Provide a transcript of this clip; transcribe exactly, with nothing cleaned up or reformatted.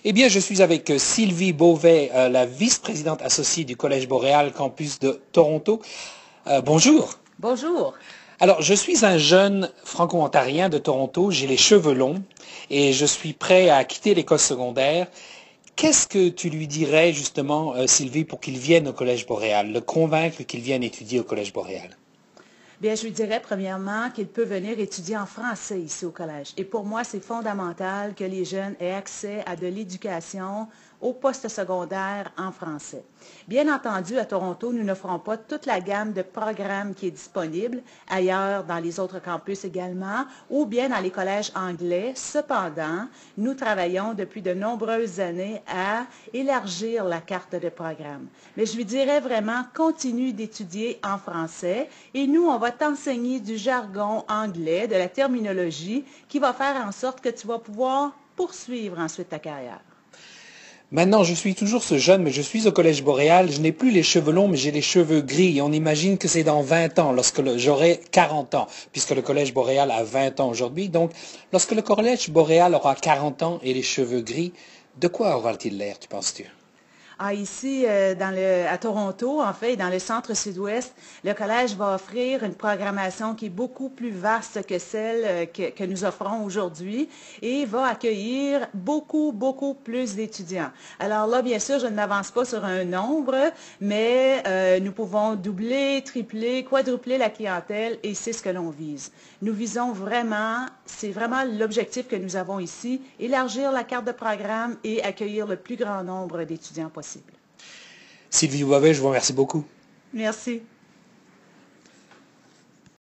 Eh bien, je suis avec euh, Sylvie Beauvais, euh, la vice-présidente associée du Collège Boréal Campus de Toronto. Euh, bonjour. Bonjour. Alors, je suis un jeune franco-ontarien de Toronto, j'ai les cheveux longs et je suis prêt à quitter l'école secondaire. Qu'est-ce que tu lui dirais justement, euh, Sylvie, pour qu'il vienne au Collège Boréal, le convaincre qu'il vienne étudier au Collège Boréal? Bien, je lui dirais premièrement qu'il peut venir étudier en français ici au collège. Et pour moi, c'est fondamental que les jeunes aient accès à de l'éducation au poste secondaire en français. Bien entendu, à Toronto, nous n'offrons pas toute la gamme de programmes qui est disponible, ailleurs dans les autres campus également, ou bien dans les collèges anglais. Cependant, nous travaillons depuis de nombreuses années à élargir la carte de programmes. Mais je lui dirais vraiment, continue d'étudier en français et nous, on va t'enseigner du jargon anglais, de la terminologie qui va faire en sorte que tu vas pouvoir poursuivre ensuite ta carrière. Maintenant, je suis toujours ce jeune, mais je suis au Collège Boréal. Je n'ai plus les cheveux longs, mais j'ai les cheveux gris. Et on imagine que c'est dans vingt ans, lorsque j'aurai quarante ans, puisque le Collège Boréal a vingt ans aujourd'hui. Donc, lorsque le Collège Boréal aura quarante ans et les cheveux gris, de quoi aura-t-il l'air, tu penses-tu? Ah, ici, euh, dans le, à Toronto, en fait, dans le centre sud-ouest, le collège va offrir une programmation qui est beaucoup plus vaste que celle euh, que, que nous offrons aujourd'hui et va accueillir beaucoup, beaucoup plus d'étudiants. Alors là, bien sûr, je ne m'avance pas sur un nombre, mais euh, nous pouvons doubler, tripler, quadrupler la clientèle et c'est ce que l'on vise. Nous visons vraiment, c'est vraiment l'objectif que nous avons ici, élargir la carte de programme et accueillir le plus grand nombre d'étudiants possible. Sylvie Beauvais, je vous remercie beaucoup. Merci.